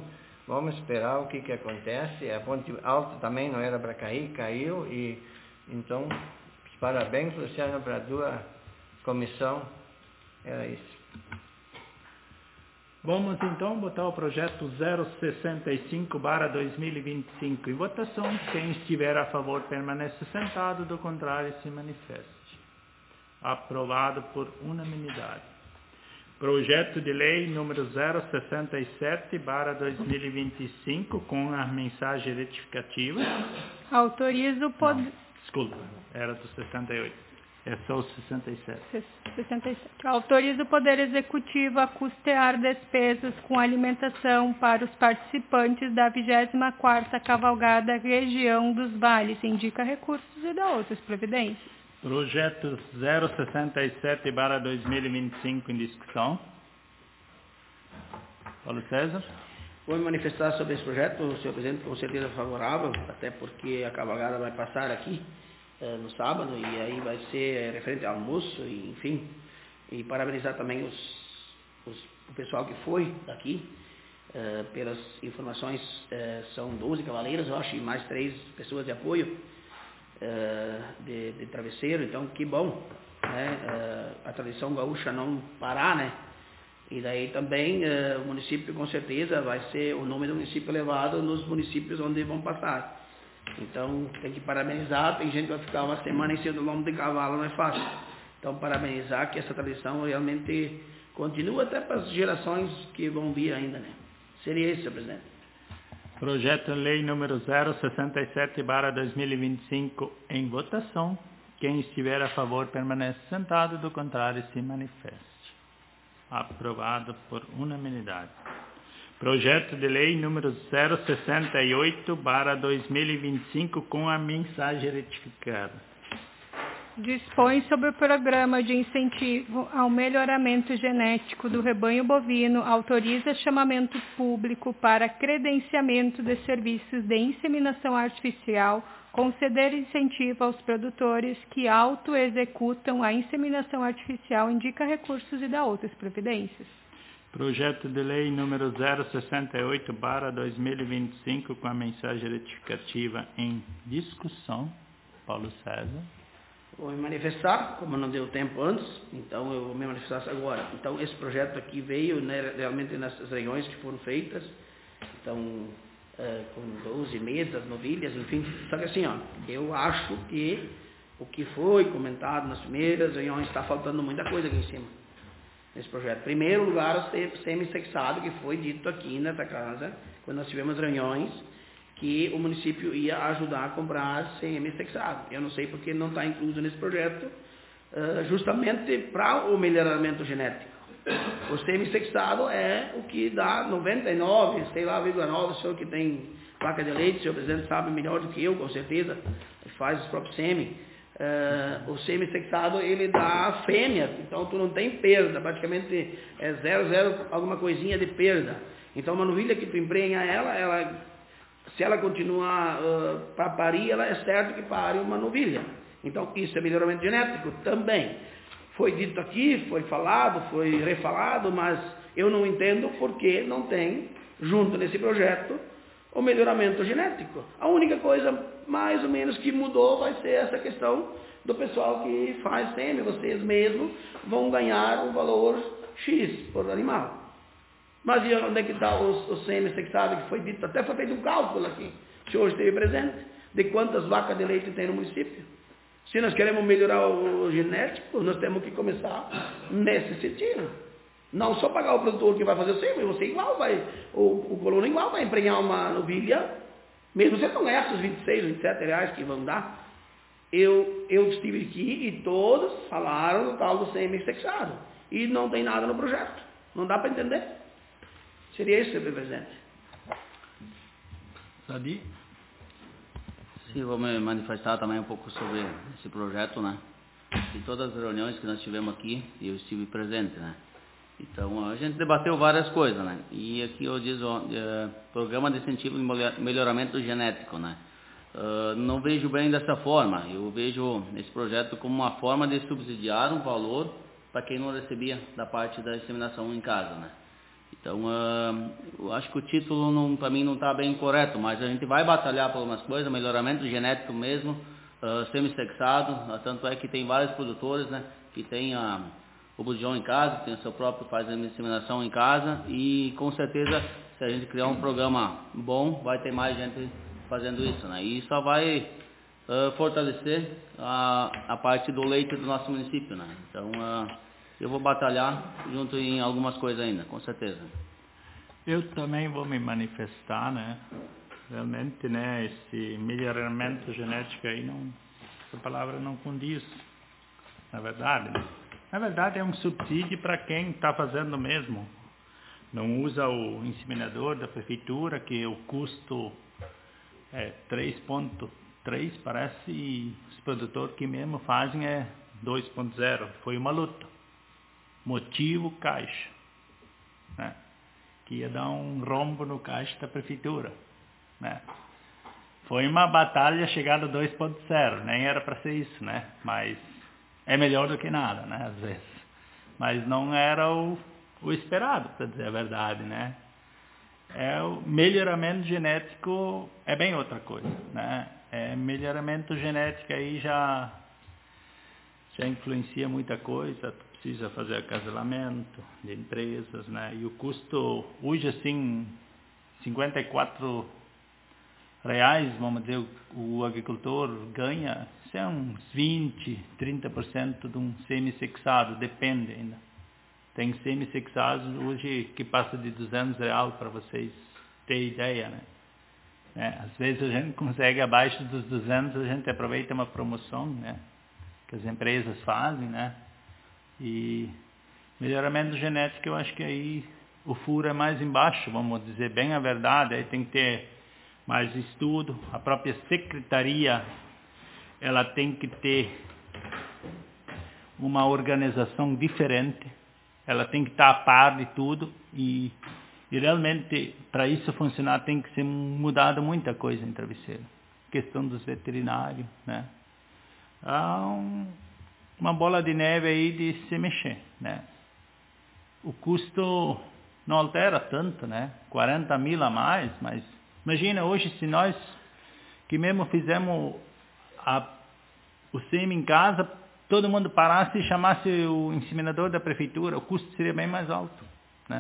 Vamos esperar o que, que acontece. A ponte alta também não era para cair, caiu. E então, parabéns, Luciano, para a tua comissão. Era isso. Vamos então botar o projeto zero sessenta e cinco barra dois mil e vinte e cinco em votação. Quem estiver a favor permanece sentado, do contrário se manifeste. Aprovado por unanimidade. Projeto de lei número zero sessenta e sete barra dois mil e vinte e cinco com a mensagem retificativa. Autoriza o poder... Desculpa, era do sessenta e oito. É só o sessenta e sete. sessenta e sete. Autoriza o Poder Executivo a custear despesas com alimentação para os participantes da vigésima quarta Cavalgada Região dos Vales. Indica recursos e dá outras providências. Projeto zero sessenta e sete barra dois mil e vinte e cinco em discussão. Paulo César. Vou me manifestar sobre esse projeto, senhor presidente, com certeza favorável, até porque a cavalgada vai passar aqui eh, no sábado, e aí vai ser referente ao almoço, e, enfim, e parabenizar também os, os, o pessoal que foi daqui, eh, pelas informações, eh, são doze cavaleiros, eu acho, e mais três pessoas de apoio eh, de, de travesseiro, então que bom, né, eh, a tradição gaúcha não parar, né? E daí também uh, o município com certeza vai ser o nome do município elevado nos municípios onde vão passar. Então tem que parabenizar, tem gente que vai ficar uma semana em cima do lombo de cavalo, não é fácil. Então parabenizar que essa tradição realmente continua até para as gerações que vão vir ainda, né? Seria isso, senhor presidente. Projeto de lei número zero sessenta e sete barra dois mil e vinte e cinco em votação. Quem estiver a favor permanece sentado, do contrário se manifeste. Aprovado por unanimidade. Projeto de lei número zero sessenta e oito barra dois mil e vinte e cinco com a mensagem retificada. Dispõe sobre o programa de incentivo ao melhoramento genético do rebanho bovino, autoriza chamamento público para credenciamento de serviços de inseminação artificial, conceder incentivo aos produtores que auto-executam a inseminação artificial, indica recursos e dá outras providências. Projeto de lei número zero sessenta e oito barra dois mil e vinte e cinco com a mensagem retificativa em discussão. Paulo César. Vou me manifestar, como não deu tempo antes, então eu vou me manifestar agora. Então esse projeto aqui veio, né, realmente nessas reuniões que foram feitas, então é, com doze mesas, novilhas, enfim. Só que assim, ó, eu acho que o que foi comentado nas primeiras reuniões está faltando muita coisa aqui em cima, nesse projeto. Em primeiro lugar, o semi-sexado, que foi dito aqui nessa casa, quando nós tivemos reuniões, que o município ia ajudar a comprar semi-sexado. Eu não sei porque não está incluso nesse projeto, uh, justamente para o melhoramento genético. O semi-sexado é o que dá noventa e nove, sei lá, vírgula nove, o senhor que tem vaca de leite, o senhor presidente sabe melhor do que eu, com certeza, faz os próprios semi. Uh, o semi-sexado, ele dá fêmea, então tu não tem perda, praticamente é zero, zero, alguma coisinha de perda. Então uma novilha que tu emprenha ela, ela... se ela continuar uh, para parir, ela é certo que pare uma novilha. Então, isso é melhoramento genético também. Foi dito aqui, foi falado, foi refalado, mas eu não entendo porque não tem, junto nesse projeto, o melhoramento genético. A única coisa, mais ou menos, que mudou vai ser essa questão do pessoal que faz sêmen. Vocês mesmos vão ganhar um valor X por animal. Mas e onde é que está o, o semi-sexado que foi dito? Até foi feito um cálculo aqui, se hoje esteve presente, de quantas vacas de leite tem no município. Se nós queremos melhorar o, o genético, nós temos que começar nesse sentido. Não só pagar o produtor que vai fazer o sêmen, você igual vai, o, o colono igual vai emprenhar uma novilha, mesmo você não ganhar os vinte e seis, vinte e sete reais que vão dar. Eu, eu estive aqui e todos falaram do tal do semi-sexado. E não tem nada no projeto. Não dá para entender. Seria isso, senhor presidente. Sadi? Sim, vou me manifestar também um pouco sobre esse projeto, né? De todas as reuniões que nós tivemos aqui, eu estive presente, né? Então, a gente debateu várias coisas, né? E aqui eu diz, ó, é, programa de incentivo de melhoramento genético, né? Uh, não vejo bem dessa forma. Eu vejo esse projeto como uma forma de subsidiar um valor para quem não recebia da parte da inseminação em casa, né? Então, uh, eu acho que o título, para mim, não está bem correto, mas a gente vai batalhar por algumas coisas, melhoramento genético mesmo, uh, semissexado, uh, tanto é que tem vários produtores, né, que tem uh, o bujão em casa, tem o seu próprio, faz a inseminação em casa, e com certeza, se a gente criar um programa bom, vai ter mais gente fazendo isso, né, e só vai uh, fortalecer a, a parte do leite do nosso município, né, então... Uh, eu vou batalhar junto em algumas coisas ainda, com certeza. Eu também vou me manifestar, né? Realmente, né? Esse melhoramento genético aí, não, essa palavra não condiz, na verdade. Né? Na verdade, é um subsídio para quem está fazendo mesmo. Não usa o inseminador da prefeitura, que o custo é três vírgula três, parece, e os produtores que mesmo fazem é dois vírgula zero. Foi uma luta. Motivo caixa, né? Que ia dar um rombo no caixa da prefeitura, né? Foi uma batalha chegada a dois ponto zero, nem era para ser isso, né? Mas é melhor do que nada, né? Às vezes, mas não era o, o esperado, para dizer a verdade, né? É o melhoramento genético é bem outra coisa, né? É melhoramento genético aí já já influencia muita coisa. Precisa fazer acasalamento de empresas, né? E o custo, hoje assim, cinquenta e quatro reais, vamos dizer, o, o agricultor ganha, isso é uns vinte, trinta por cento de um semissexado, depende ainda. Tem semissexados hoje que passa de duzentos reais para vocês terem ideia, né? É, às vezes a gente consegue abaixo dos duzentos, a gente aproveita uma promoção, né? Que as empresas fazem, né? E melhoramento genético, eu acho que aí o furo é mais embaixo, vamos dizer bem a verdade, aí tem que ter mais estudo, a própria secretaria, ela tem que ter uma organização diferente, ela tem que estar a par de tudo e, e realmente para isso funcionar tem que ser mudado muita coisa em Travesseiro, questão dos veterinários, né? Há um, uma bola de neve aí de se mexer, né? O custo não altera tanto, né? quarenta mil a mais, mas imagina hoje se nós que mesmo fizemos a, o sêmen em casa, todo mundo parasse e chamasse o inseminador da prefeitura, o custo seria bem mais alto, né?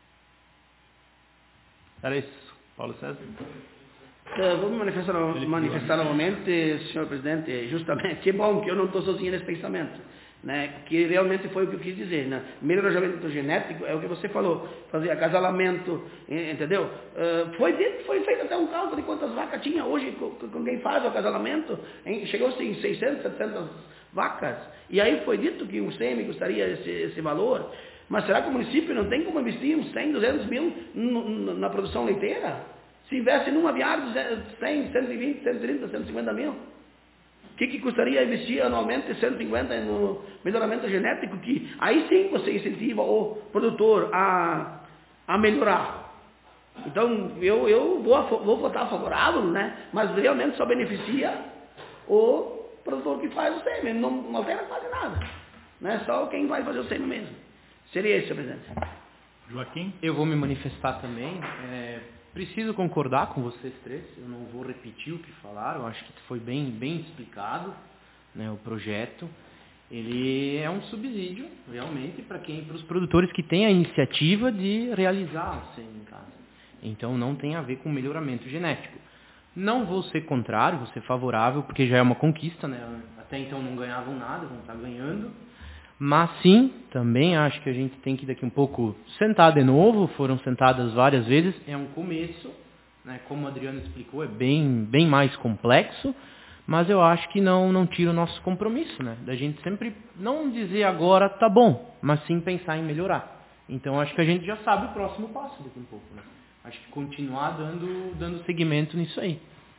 Era isso, Paulo César. Uh, vou me manifestar, manifestar novamente, senhor presidente, justamente, que bom que eu não estou sozinho nesse pensamento, né? Que realmente foi o que eu quis dizer, né? Melhoramento genético é o que você falou, fazer acasalamento, entendeu? Uh, foi, dito, foi feito até um cálculo de quantas vacas tinha hoje, com, com quem faz o acasalamento, chegou-se em seiscentas, setecentas vacas, e aí foi dito que um sêmen custaria esse, esse valor, mas será que o município não tem como investir uns cem, duzentos mil na produção leiteira? Se investe num aviário cem, cento e vinte, cento e trinta, cento e cinquenta mil, o que, que custaria investir anualmente cento e cinquenta no melhoramento genético? Que aí sim você incentiva o produtor a, a melhorar. Então eu, eu vou, vou votar favorável, né? Mas realmente só beneficia o produtor que faz o sêmen, não, não altera quase nada, né? Só quem vai fazer o sêmen mesmo. Seria isso, senhor presidente. Joaquim? Eu vou me manifestar também. É... Preciso concordar com vocês três, eu não vou repetir o que falaram, eu acho que foi bem, bem explicado, né, o projeto. Ele é um subsídio, realmente, para quem, para os produtores que têm a iniciativa de realizar o sêmen em casa. Então, não tem a ver com melhoramento genético. Não vou ser contrário, vou ser favorável, porque já é uma conquista, né? Até então não ganhavam nada, vão estar ganhando. Mas sim, também acho que a gente tem que daqui um pouco sentar de novo, foram sentadas várias vezes, é um começo, né? Como o Adriano explicou, é bem, bem mais complexo, mas eu acho que não, não tira o nosso compromisso, né? Da gente sempre não dizer agora tá bom, mas sim pensar em melhorar. Então acho que a gente já sabe o próximo passo daqui um pouco, né? Acho que continuar dando, dando seguimento nisso aí.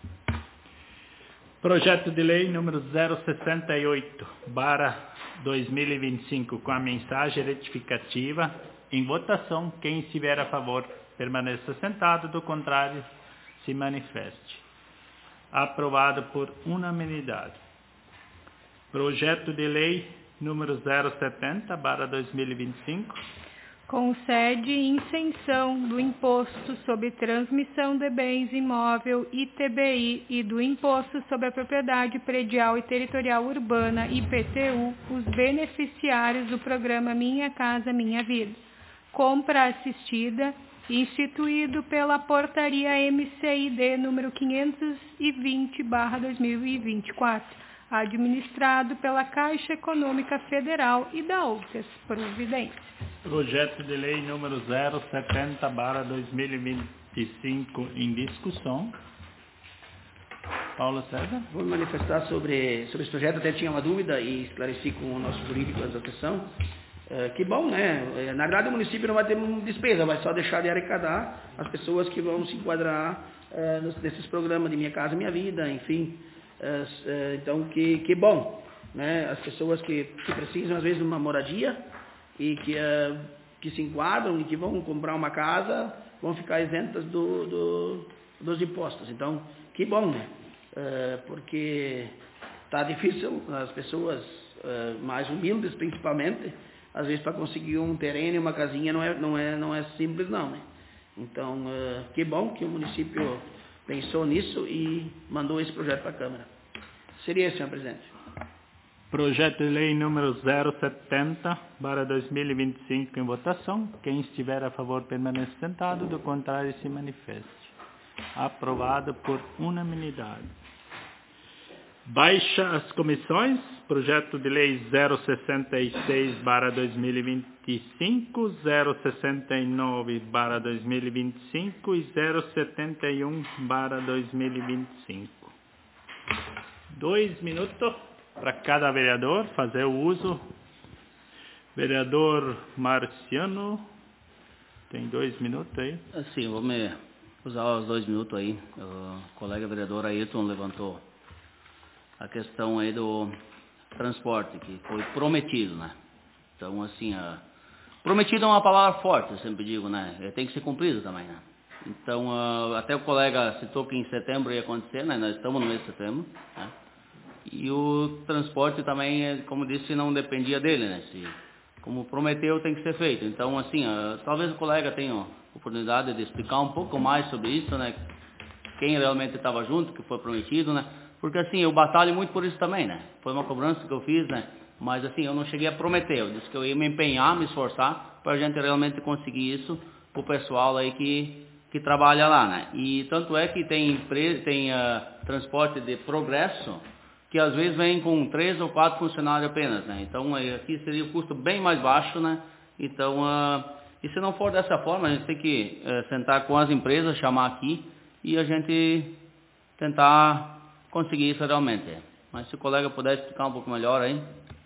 Projeto de lei número zero sessenta e oito, barra dois mil e vinte e cinco, com a mensagem retificativa. Em votação, quem estiver a favor, permaneça sentado, do contrário, se manifeste. Aprovado por unanimidade. Projeto de lei número zero setenta, barra dois mil e vinte e cinco. concede isenção do Imposto sobre Transmissão de Bens Imóvel, I T B I, e do Imposto sobre a Propriedade Predial e Territorial Urbana, I P T U, os beneficiários do programa Minha Casa Minha Vida. Compra assistida, instituído pela Portaria M C I D número quinhentos e vinte barra dois mil e vinte e quatro, administrado pela Caixa Econômica Federal e da outras providências. Projeto de lei número zero setenta barra dois mil e vinte e cinco em discussão. Paulo César. Vou manifestar sobre, sobre esse projeto, até tinha uma dúvida e esclareci com o nosso jurídico da associação. É, que bom, né? Na verdade o município não vai ter despesa, vai só deixar de arrecadar as pessoas que vão se enquadrar é, nesses programas de Minha Casa Minha Vida, enfim. É, é, então, que, que bom, né? As pessoas que, que precisam às vezes de uma moradia e que, uh, que se enquadram e que vão comprar uma casa, vão ficar isentas do, do, dos impostos. Então, que bom, né? Uh, porque está difícil, as pessoas uh, mais humildes, principalmente, às vezes para conseguir um terreno e uma casinha não é, não é, não é simples não, né? Então, uh, que bom que o município pensou nisso e mandou esse projeto para a Câmara. Seria isso, senhor presidente. Projeto de lei número zero setenta barra dois mil e vinte e cinco em votação. Quem estiver a favor permanece sentado, do contrário se manifeste. Aprovado por unanimidade. Baixa as comissões. Projeto de lei zero sessenta e seis barra dois mil e vinte e cinco, zero sessenta e nove barra dois mil e vinte e cinco e zero setenta e um barra dois mil e vinte e cinco. Dois minutos para cada vereador fazer o uso. Vereador Marciano, tem dois minutos aí. Sim, vou me usar os dois minutos aí. O colega vereador Ayrton levantou a questão aí do transporte, que foi prometido, né? Então, assim, a... prometido é uma palavra forte, eu sempre digo, né? Tem que ser cumprido também, né? Então, uh, até o colega citou que em setembro ia acontecer, né? Nós estamos no mês de setembro, né? E o transporte também, como disse, não dependia dele, né? Se, como prometeu, tem que ser feito. Então, assim, uh, talvez o colega tenha a oportunidade de explicar um pouco mais sobre isso, né? Quem realmente estava junto, que foi prometido, né? Porque, assim, eu batalho muito por isso também, né? Foi uma cobrança que eu fiz, né? Mas, assim, eu não cheguei a prometer. Eu disse que eu ia me empenhar, me esforçar para a gente realmente conseguir isso para o pessoal aí que, que trabalha lá, né? E tanto é que tem, tem uh, transporte de progresso, que às vezes vem com três ou quatro funcionários apenas, né? Então, aqui seria o custo bem mais baixo, né? Então, uh, e se não for dessa forma, a gente tem que uh, sentar com as empresas, chamar aqui e a gente tentar conseguir isso realmente. Mas se o colega puder explicar um pouco melhor aí.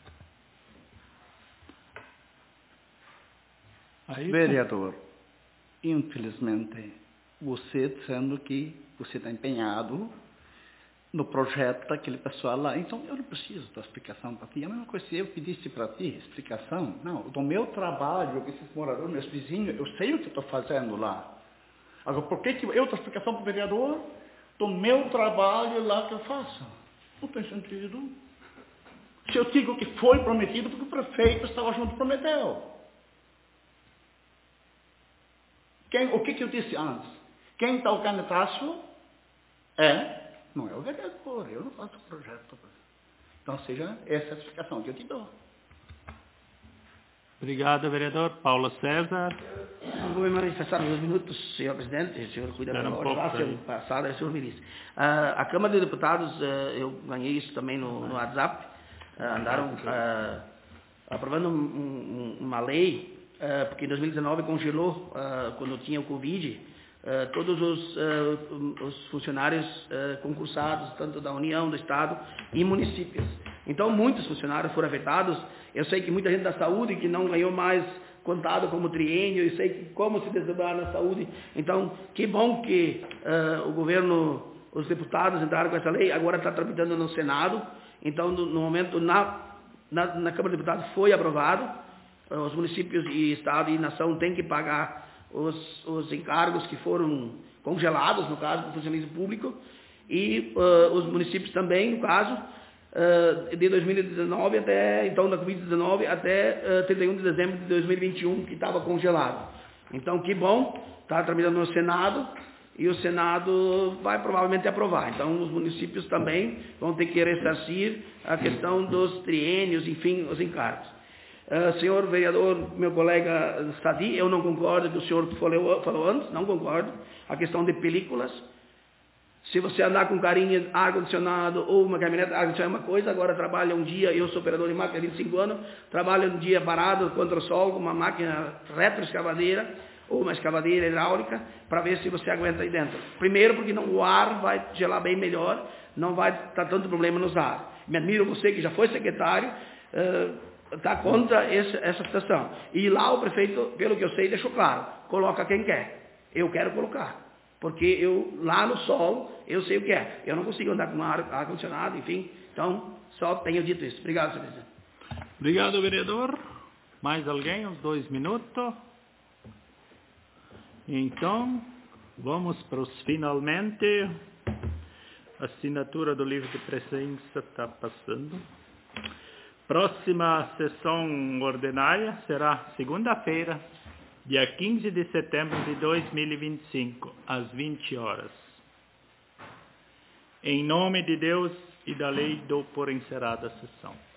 aí Vereador, infelizmente, você dizendo que você está empenhado no projeto daquele pessoal lá. Então, eu não preciso da explicação para ti. É a mesma coisa se eu pedisse para ti explicação. Não, do meu trabalho, esses moradores, meus vizinhos, eu sei o que estou fazendo lá. Agora, por que, que eu dou explicação para o vereador do meu trabalho lá que eu faço? Não tem sentido. Se eu digo que foi prometido, porque o prefeito estava junto e prometeu. Quem, o que, que eu disse antes? Quem está o canetaço é... Não é o vereador, eu não faço o projeto. Então, seja essa a explicação que eu te dou. Obrigado, vereador. Paulo César. Eu vou me manifestar nos minutos, senhor presidente. O senhor cuida da ordem passada, senhor ministro. Uh, a Câmara de Deputados, uh, eu ganhei isso também no, no WhatsApp, uh, andaram uh, aprovando um, um, uma lei, uh, porque em dois mil e dezenove congelou, uh, quando tinha o Covid, Uh, todos os, uh, os funcionários uh, concursados, tanto da União, do Estado e municípios. Então, muitos funcionários foram afetados. Eu sei que muita gente da saúde que não ganhou mais contado como triênio, eu sei que como se desdobrar na saúde. Então, que bom que uh, o governo, os deputados entraram com essa lei, agora está tramitando no Senado. Então, no, no momento, na, na, na Câmara de Deputados foi aprovado. Uh, os municípios e Estado e Nação têm que pagar Os, os encargos que foram congelados, no caso do funcionalismo público, e uh, os municípios também, no caso, uh, de dois mil e dezenove até, então da covid dezenove até uh, trinta e um de dezembro de dois mil e vinte e um, que estava congelado. Então, que bom, está tramitando no Senado, e o Senado vai provavelmente aprovar. Então, os municípios também vão ter que ressarcir a questão dos triênios, enfim, os encargos. Uh, senhor vereador, meu colega Sadi, eu não concordo com o senhor falou, falou antes, não concordo. A questão de películas. Se você andar com carinha ar-condicionado ou uma caminhonete ar-condicionado é uma coisa, agora trabalha um dia, eu sou operador de máquina há vinte e cinco anos, trabalho um dia parado contra o sol com uma máquina retroescavadeira ou uma escavadeira hidráulica para ver se você aguenta aí dentro. Primeiro porque não, o ar vai gelar bem melhor, não vai estar tanto problema nos ar. Me admiro você que já foi secretário, está uh, contra esse, essa situação. E lá o prefeito, pelo que eu sei, deixou claro, coloca quem quer. Eu quero colocar. Porque eu, lá no sol, eu sei o que é. Eu não consigo andar com ar, ar-condicionado, enfim. Então, só tenho dito isso. Obrigado, senhor presidente. Obrigado, vereador. Mais alguém? Uns dois minutos. Então, vamos para os finalmente. A assinatura do livro de presença está passando. Próxima sessão ordinária será segunda-feira, dia quinze de setembro de dois mil e vinte e cinco, às vinte horas. Em nome de Deus e da lei, dou por encerrada a sessão.